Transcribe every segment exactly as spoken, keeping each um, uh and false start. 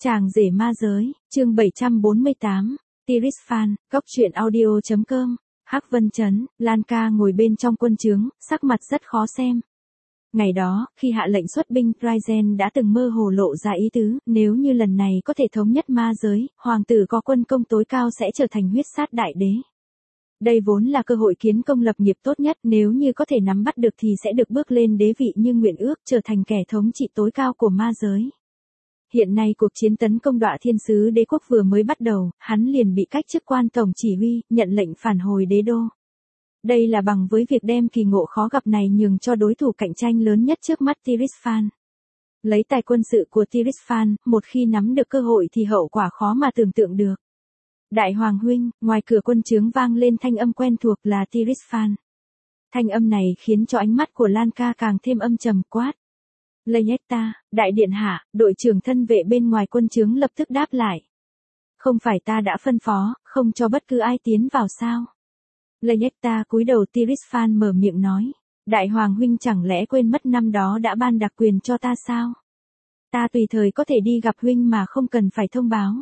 Chàng rể ma giới, chương bảy trăm bốn mươi tám, Tirisfan, góc truyện audio chấm com, Hắc Vân Trấn, Lan Ca ngồi bên trong quân trướng, sắc mặt rất khó xem. Ngày đó, khi hạ lệnh xuất binh, Raizen đã từng mơ hồ lộ ra ý tứ, nếu như lần này có thể thống nhất ma giới, hoàng tử có quân công tối cao sẽ trở thành huyết sát đại đế. Đây vốn là cơ hội kiến công lập nghiệp tốt nhất, nếu như có thể nắm bắt được thì sẽ được bước lên đế vị như nguyện ước, trở thành kẻ thống trị tối cao của ma giới. Hiện nay cuộc chiến tấn công Đoạ Thiên Sứ Đế quốc vừa mới bắt đầu, hắn liền bị cách chức quan tổng chỉ huy, nhận lệnh phản hồi đế đô. Đây là bằng với việc đem kỳ ngộ khó gặp này nhường cho đối thủ cạnh tranh lớn nhất trước mắt Tirisfan. Lấy tài quân sự của Tirisfan, một khi nắm được cơ hội thì hậu quả khó mà tưởng tượng được. Đại hoàng huynh, ngoài cửa quân trướng vang lên thanh âm quen thuộc là Tirisfan. Thanh âm này khiến cho ánh mắt của Lan Ca càng thêm âm trầm quát. Leyetta, đại điện hạ, đội trưởng thân vệ bên ngoài quân trướng lập tức đáp lại. Không phải ta đã phân phó, không cho bất cứ ai tiến vào sao? Leyetta cúi đầu. Tirisfan mở miệng nói. Đại hoàng huynh chẳng lẽ quên mất năm đó đã ban đặc quyền cho ta sao? Ta tùy thời có thể đi gặp huynh mà không cần phải thông báo.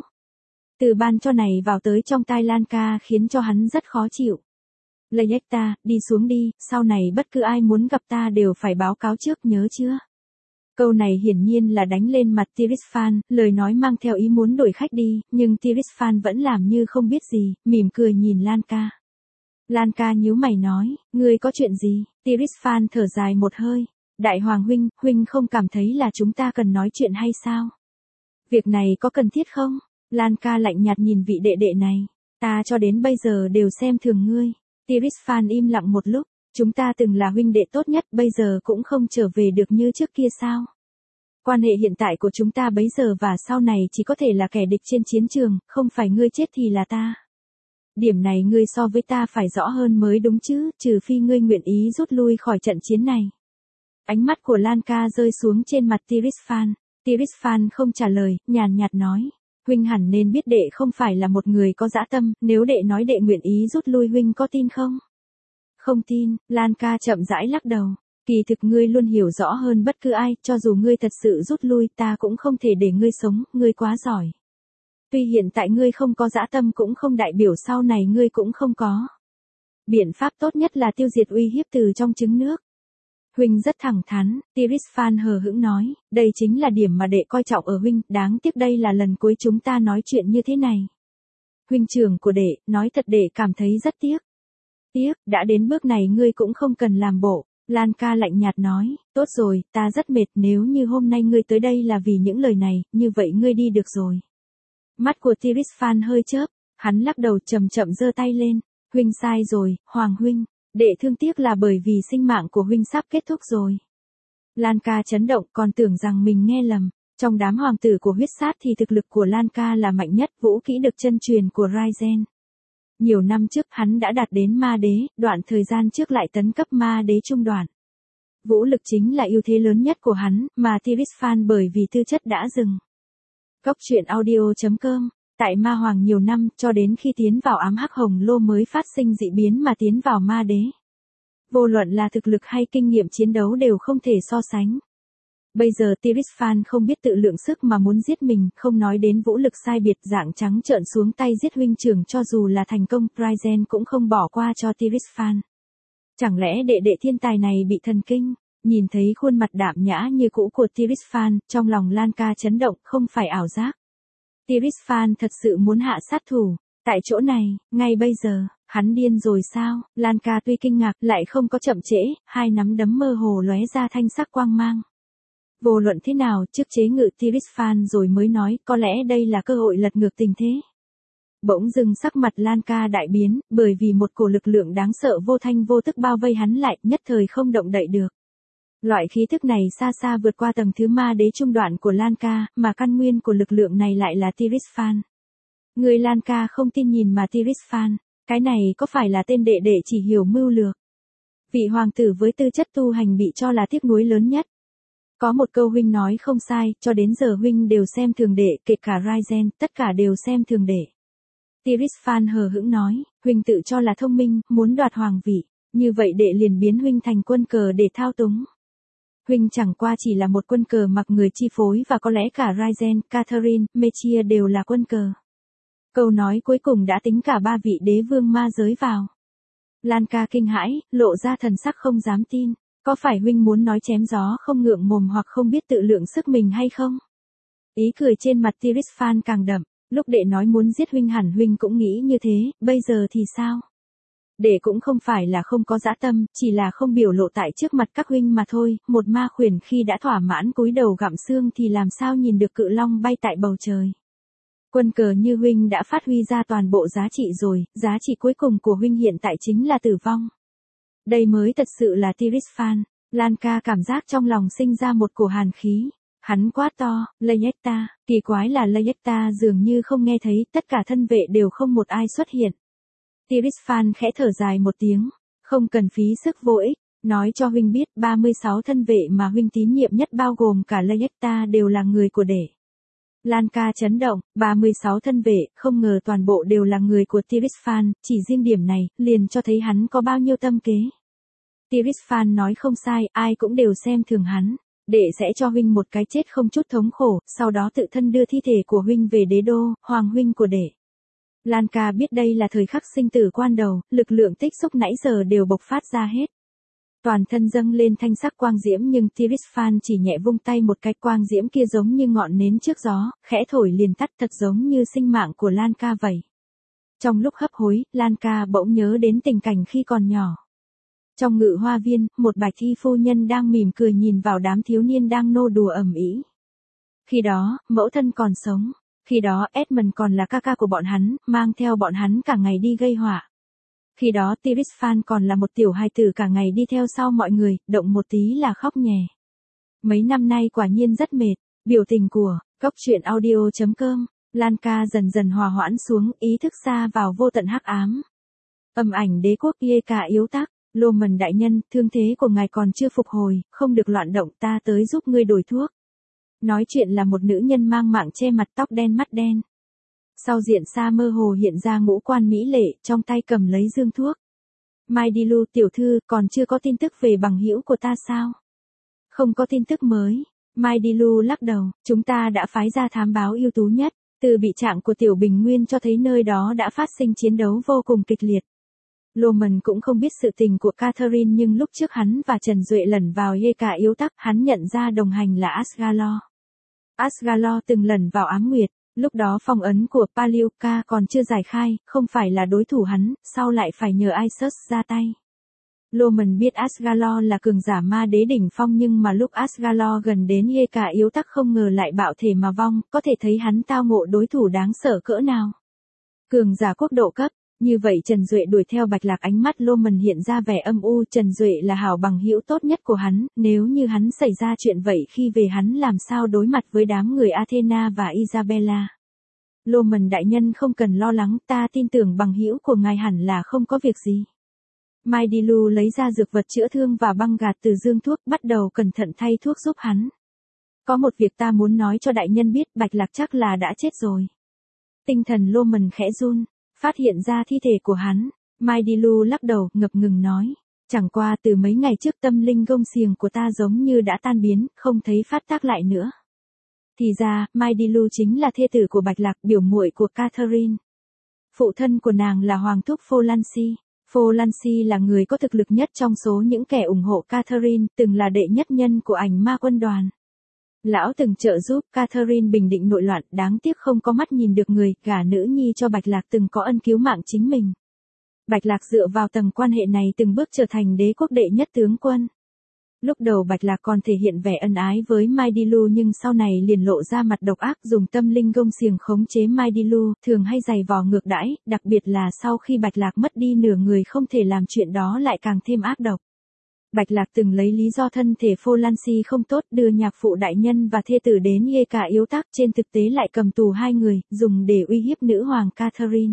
Từ ban cho này vào tới trong tai Lan Ca khiến cho hắn rất khó chịu. Leyetta, đi xuống đi, sau này bất cứ ai muốn gặp ta đều phải báo cáo trước, nhớ chưa? Câu này hiển nhiên là đánh lên mặt Tirisfan, lời nói mang theo ý muốn đuổi khách đi, nhưng Tirisfan vẫn làm như không biết gì, mỉm cười nhìn Lan Ca. Lan Ca nhíu mày nói, ngươi có chuyện gì? Tirisfan thở dài một hơi. Đại hoàng huynh, huynh không cảm thấy là chúng ta cần nói chuyện hay sao? Việc này có cần thiết không? Lan Ca lạnh nhạt nhìn vị đệ đệ này. Ta cho đến bây giờ đều xem thường ngươi. Tirisfan im lặng một lúc. Chúng ta từng là huynh đệ tốt nhất, bây giờ cũng không trở về được như trước kia sao? Quan hệ hiện tại của chúng ta bấy giờ và sau này chỉ có thể là kẻ địch trên chiến trường, không phải ngươi chết thì là ta. Điểm này ngươi so với ta phải rõ hơn mới đúng chứ, trừ phi ngươi nguyện ý rút lui khỏi trận chiến này. Ánh mắt của Lan Ca rơi xuống trên mặt Tirisfan. Tirisfan không trả lời, nhàn nhạt nói. Huynh hẳn nên biết đệ không phải là một người có dã tâm, nếu đệ nói đệ nguyện ý rút lui huynh có tin không? Không tin, Lan Ca chậm rãi lắc đầu. Kỳ thực ngươi luôn hiểu rõ hơn bất cứ ai, cho dù ngươi thật sự rút lui ta cũng không thể để ngươi sống, ngươi quá giỏi. Tuy hiện tại ngươi không có dã tâm cũng không đại biểu sau này ngươi cũng không có. Biện pháp tốt nhất là tiêu diệt uy hiếp từ trong trứng nước. Huynh rất thẳng thắn, Tirisfan hờ hững nói, đây chính là điểm mà đệ coi trọng ở huynh, đáng tiếc đây là lần cuối chúng ta nói chuyện như thế này. Huynh trưởng của đệ, nói thật đệ cảm thấy rất tiếc. Tiếc, đã đến bước này ngươi cũng không cần làm bộ. Lan Ca lạnh nhạt nói, tốt rồi, ta rất mệt, nếu như hôm nay ngươi tới đây là vì những lời này, như vậy ngươi đi được rồi. Mắt của Tirisfan hơi chớp, hắn lắc đầu chậm chậm giơ tay lên, huynh sai rồi, hoàng huynh, đệ thương tiếc là bởi vì sinh mạng của huynh sắp kết thúc rồi. Lan Ca chấn động, còn tưởng rằng mình nghe lầm, trong đám hoàng tử của huyết sát thì thực lực của Lan Ca là mạnh nhất, vũ kỹ được chân truyền của Raizen. Nhiều năm trước hắn đã đạt đến ma đế, đoạn thời gian trước lại tấn cấp ma đế trung đoạn. Vũ lực chính là ưu thế lớn nhất của hắn, mà Tirisfan bởi vì tư chất đã dừng. Góc truyện audio chấm com, tại ma hoàng nhiều năm, cho đến khi tiến vào ám hắc hồng lô mới phát sinh dị biến mà tiến vào ma đế. Vô luận là thực lực hay kinh nghiệm chiến đấu đều không thể so sánh. Bây giờ Tirisfan không biết tự lượng sức mà muốn giết mình, không nói đến vũ lực sai biệt, dạng trắng trợn xuống tay giết huynh trưởng, cho dù là thành công, Raizen cũng không bỏ qua cho Tirisfan. Chẳng lẽ đệ đệ thiên tài này bị thần kinh? Nhìn thấy khuôn mặt đạm nhã như cũ của Tirisfan, trong lòng Lan Ca chấn động, không phải ảo giác. Tirisfan thật sự muốn hạ sát thủ, tại chỗ này, ngay bây giờ, hắn điên rồi sao? Lan Ca tuy kinh ngạc, lại không có chậm trễ, hai nắm đấm mơ hồ lóe ra thanh sắc quang mang. Vô luận thế nào, trước chế ngự Tirisfan rồi mới nói, có lẽ đây là cơ hội lật ngược tình thế. Bỗng dưng sắc mặt Lan Ca đại biến, bởi vì một cổ lực lượng đáng sợ vô thanh vô tức bao vây hắn lại, nhất thời không động đậy được. Loại khí thức này xa xa vượt qua tầng thứ ma đế trung đoạn của Lan Ca, mà căn nguyên của lực lượng này lại là Tirisfan. Người Lan Ca không tin nhìn mà Tirisfan, cái này có phải là tên đệ đệ chỉ hiểu mưu lược? Vị hoàng tử với tư chất tu hành bị cho là tiếc nuối lớn nhất. Có một câu huynh nói không sai, cho đến giờ huynh đều xem thường đệ, kể cả Raizen, tất cả đều xem thường đệ. Tirisfan hờ hững nói, huynh tự cho là thông minh, muốn đoạt hoàng vị, như vậy đệ liền biến huynh thành quân cờ để thao túng. Huynh chẳng qua chỉ là một quân cờ mặc người chi phối và có lẽ cả Raizen, Catherine, Mechia đều là quân cờ. Câu nói cuối cùng đã tính cả ba vị đế vương ma giới vào. Lanka kinh hãi, lộ ra thần sắc không dám tin. Có phải huynh muốn nói chém gió không ngượng mồm hoặc không biết tự lượng sức mình hay không? Ý cười trên mặt Tirisfan càng đậm. Lúc đệ nói muốn giết huynh hẳn huynh cũng nghĩ như thế, bây giờ thì sao? Đệ cũng không phải là không có dã tâm, chỉ là không biểu lộ tại trước mặt các huynh mà thôi. Một ma khuyển khi đã thỏa mãn cúi đầu gặm xương thì làm sao nhìn được cự long bay tại bầu trời. Quân cờ như huynh đã phát huy ra toàn bộ giá trị rồi, giá trị cuối cùng của huynh hiện tại chính là tử vong. Đây mới thật sự là Tirisfan. Lanka cảm giác trong lòng sinh ra một cổ hàn khí. Hắn quát to, Layekta, kỳ quái là Layekta dường như không nghe thấy, tất cả thân vệ đều không một ai xuất hiện. Tirisfan khẽ thở dài một tiếng, không cần phí sức vô ích, nói cho huynh biết ba mươi sáu thân vệ mà huynh tín nhiệm nhất bao gồm cả Layekta đều là người của đệ. Lanka chấn động, ba mươi sáu thân vệ, không ngờ toàn bộ đều là người của Tirisfan, chỉ riêng điểm này, liền cho thấy hắn có bao nhiêu tâm kế. Tirisfan nói không sai, ai cũng đều xem thường hắn. Đệ sẽ cho huynh một cái chết không chút thống khổ, sau đó tự thân đưa thi thể của huynh về đế đô, hoàng huynh của đệ. Lanka biết đây là thời khắc sinh tử quan đầu, lực lượng tích xúc nãy giờ đều bộc phát ra hết. Toàn thân dâng lên thanh sắc quang diễm nhưng Tirisfan chỉ nhẹ vung tay một cái, quang diễm kia giống như ngọn nến trước gió, khẽ thổi liền tắt, thật giống như sinh mạng của Lanka vậy. Trong lúc hấp hối, Lanka bỗng nhớ đến tình cảnh khi còn nhỏ. Trong ngự hoa viên, một bạch y phu nhân đang mỉm cười nhìn vào đám thiếu niên đang nô đùa ầm ĩ. Khi đó, mẫu thân còn sống. Khi đó Edmund còn là ca ca của bọn hắn, mang theo bọn hắn cả ngày đi gây họa. Khi đó Tirisfan còn là một tiểu hài tử cả ngày đi theo sau mọi người, động một tí là khóc nhè. Mấy năm nay quả nhiên rất mệt. Biểu tình của Cốc truyện audio chấm com. Lanka dần dần hòa hoãn xuống, ý thức xa vào vô tận hắc ám. Âm ảnh đế quốc Yeka yếu tắc. Loman đại nhân, thương thế của ngài còn chưa phục hồi, không được loạn động, ta tới giúp ngươi đổi thuốc. Nói chuyện là một nữ nhân mang mạng che mặt, tóc đen mắt đen. Sau diện xa mơ hồ hiện ra ngũ quan mỹ lệ, trong tay cầm lấy dương thuốc. Mai Dilu tiểu thư, còn chưa có tin tức về bằng hữu của ta sao? Không có tin tức mới. Mai Dilu lắc đầu, chúng ta đã phái ra thám báo ưu tú nhất. Từ bị trạng của tiểu bình nguyên cho thấy nơi đó đã phát sinh chiến đấu vô cùng kịch liệt. Loman cũng không biết sự tình của Catherine nhưng lúc trước hắn và Trần Duệ lẩn vào Yeka yếu tắc, hắn nhận ra đồng hành là Asgalo. Asgalo từng lẩn vào ám nguyệt, lúc đó phong ấn của Paliuka còn chưa giải khai, không phải là đối thủ hắn, sau lại phải nhờ Isus ra tay. Loman biết Asgalo là cường giả ma đế đỉnh phong nhưng mà lúc Asgalo gần đến Yeka yếu tắc không ngờ lại bạo thể mà vong, có thể thấy hắn tao ngộ đối thủ đáng sợ cỡ nào. Cường giả quốc độ cấp. Như vậy Trần Duệ đuổi theo Bạch Lạc, ánh mắt Loman hiện ra vẻ âm u. Trần Duệ là hảo bằng hữu tốt nhất của hắn, nếu như hắn xảy ra chuyện vậy khi về hắn làm sao đối mặt với đám người Athena và Isabella. Loman đại nhân không cần lo lắng, ta tin tưởng bằng hữu của ngài hẳn là không có việc gì. Mai Dilu lấy ra dược vật chữa thương và băng gạt từ dương thuốc, bắt đầu cẩn thận thay thuốc giúp hắn. Có một việc ta muốn nói cho đại nhân biết, Bạch Lạc chắc là đã chết rồi. Tinh thần Loman khẽ run. Phát hiện ra thi thể của hắn, Mai Dilu lắc đầu, ngập ngừng nói. Chẳng qua từ mấy ngày trước tâm linh gông xiềng của ta giống như đã tan biến, không thấy phát tác lại nữa. Thì ra, Mai Dilu chính là thê tử của Bạch Lạc, biểu muội của Catherine. Phụ thân của nàng là Hoàng thúc Folancy. Folancy là người có thực lực nhất trong số những kẻ ủng hộ Catherine, từng là đệ nhất nhân của ảnh ma quân đoàn. Lão từng trợ giúp Catherine bình định nội loạn, đáng tiếc không có mắt nhìn được người, gả nữ nhi cho Bạch Lạc từng có ân cứu mạng chính mình. Bạch Lạc dựa vào tầng quan hệ này từng bước trở thành đế quốc đệ nhất tướng quân. Lúc đầu Bạch Lạc còn thể hiện vẻ ân ái với Mai Dilu nhưng sau này liền lộ ra mặt độc ác, dùng tâm linh gông xiềng khống chế Mai Dilu, thường hay giày vò ngược đãi, đặc biệt là sau khi Bạch Lạc mất đi nửa người không thể làm chuyện đó lại càng thêm ác độc. Bạch Lạc từng lấy lý do thân thể Folancy không tốt đưa nhạc phụ đại nhân và thê tử đến Yeka yếu tắc, trên thực tế lại cầm tù hai người, dùng để uy hiếp nữ hoàng Catherine.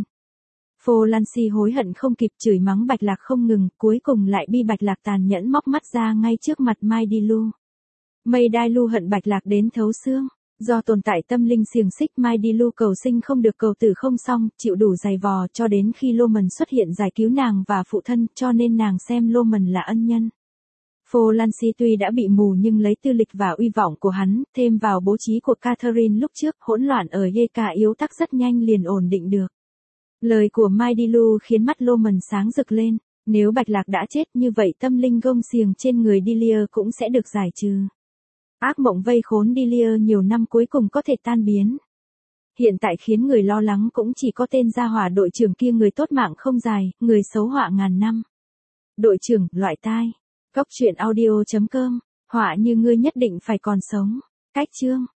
Folancy hối hận không kịp, chửi mắng Bạch Lạc không ngừng, cuối cùng lại bị Bạch Lạc tàn nhẫn móc mắt ra ngay trước mặt Mai Dilu. Mai Dilu hận Bạch Lạc đến thấu xương. Do tồn tại tâm linh xiềng xích, Mai Dilu cầu sinh không được cầu tử không xong, chịu đủ giày vò cho đến khi Loman xuất hiện giải cứu nàng và phụ thân, cho nên nàng xem Loman là ân nhân. Folancy tuy đã bị mù nhưng lấy tư lịch và uy vọng của hắn, thêm vào bố trí của Catherine lúc trước, hỗn loạn ở Yeka yếu tắc rất nhanh liền ổn định được. Lời của Mai Dilu khiến mắt Loman sáng rực lên, nếu Bạch Lạc đã chết như vậy tâm linh gông xiềng trên người Delia cũng sẽ được giải trừ. Ác mộng vây khốn Delia nhiều năm cuối cùng có thể tan biến. Hiện tại khiến người lo lắng cũng chỉ có tên gia hỏa đội trưởng kia, người tốt mạng không dài, người xấu họa ngàn năm. Đội trưởng, loại tai. Góc truyện audio chấm com, họa như ngươi nhất định phải còn sống. Cách chương.